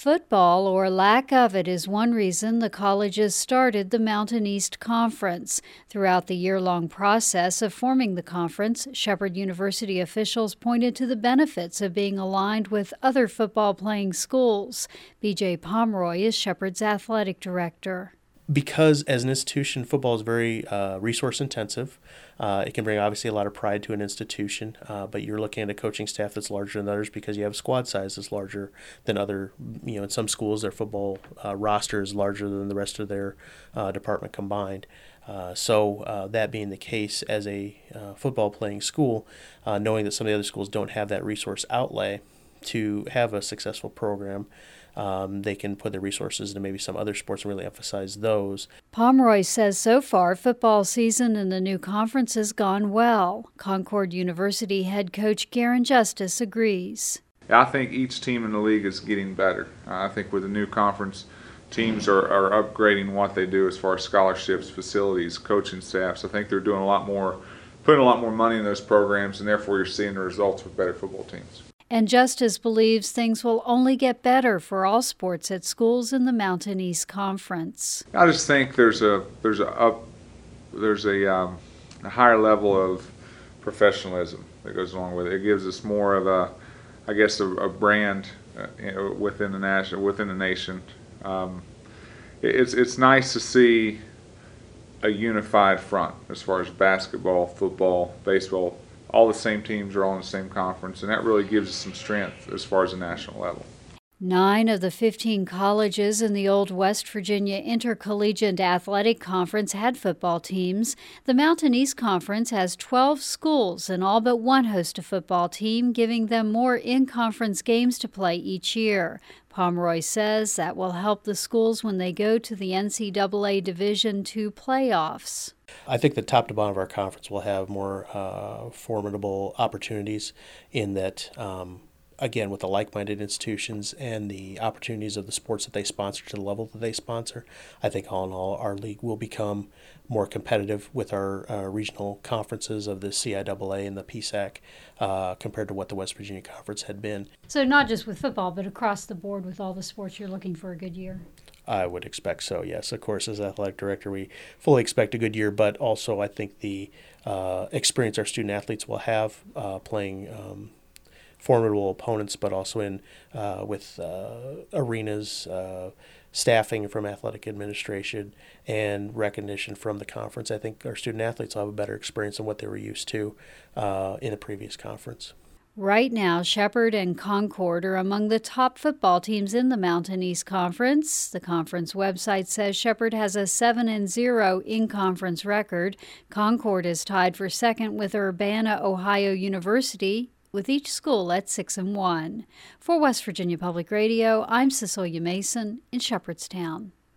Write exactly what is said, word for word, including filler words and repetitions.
Football, or lack of it, is one reason the colleges started the Mountain East Conference. Throughout the year-long process of forming the conference, Shepherd University officials pointed to the benefits of being aligned with other football-playing schools. B J Pomeroy is Shepherd's athletic director. Because as an institution, football is very uh, resource intensive. Uh, it can bring obviously a lot of pride to an institution, uh, but you're looking at a coaching staff that's larger than others because you have a squad size that's larger than other, you know, in some schools their football uh, roster is larger than the rest of their uh, department combined. Uh, so uh, that being the case, as a uh, football playing school, uh, knowing that some of the other schools don't have that resource outlay to have a successful program, Um, they can put their resources into maybe some other sports and really emphasize those. Pomeroy says so far football season in the new conference has gone well. Concord University head coach Garen Justice agrees. I think each team in the league is getting better. Uh, I think with the new conference, teams are, are upgrading what they do as far as scholarships, facilities, coaching staffs. I think they're doing a lot more, putting a lot more money in those programs, and therefore you're seeing the results with better football teams. And Justice believes things will only get better for all sports at schools in the Mountain East Conference. I just think there's a there's a up there's a, um, a higher level of professionalism that goes along with it. It gives us more of a, I guess, a, a brand uh, you know, within the national within the nation. Um, it, it's it's nice to see a unified front as far as basketball, football, baseball. All the same teams are all in the same conference, and that really gives us some strength as far as the national level. Nine of the fifteen colleges in the old West Virginia Intercollegiate Athletic Conference had football teams. The Mountain East Conference has twelve schools, and all but one host a football team, giving them more in-conference games to play each year. Pomeroy says that will help the schools when they go to the N C double A Division two playoffs. I think the top to bottom of our conference will have more uh, formidable opportunities in that, um, again, with the like-minded institutions and the opportunities of the sports that they sponsor to the level that they sponsor. I think all in all, our league will become more competitive with our uh, regional conferences of the C I A A and the P S A C uh, compared to what the West Virginia Conference had been. So not just with football, but across the board with all the sports, you're looking for a good year? I would expect so, yes. Of course, as athletic director, we fully expect a good year, but also I think the uh, experience our student athletes will have uh, playing um, formidable opponents, but also in uh, with uh, arenas, uh, staffing from athletic administration, and recognition from the conference. I think our student athletes will have a better experience than what they were used to uh, in the previous conference. Right now, Shepherd and Concord are among the top football teams in the Mountain East Conference. The conference website says Shepherd has a seven and zero in-conference record. Concord is tied for second with Urbana-Ohio University, with each school at six and one. For West Virginia Public Radio, I'm Cecilia Mason in Shepherdstown.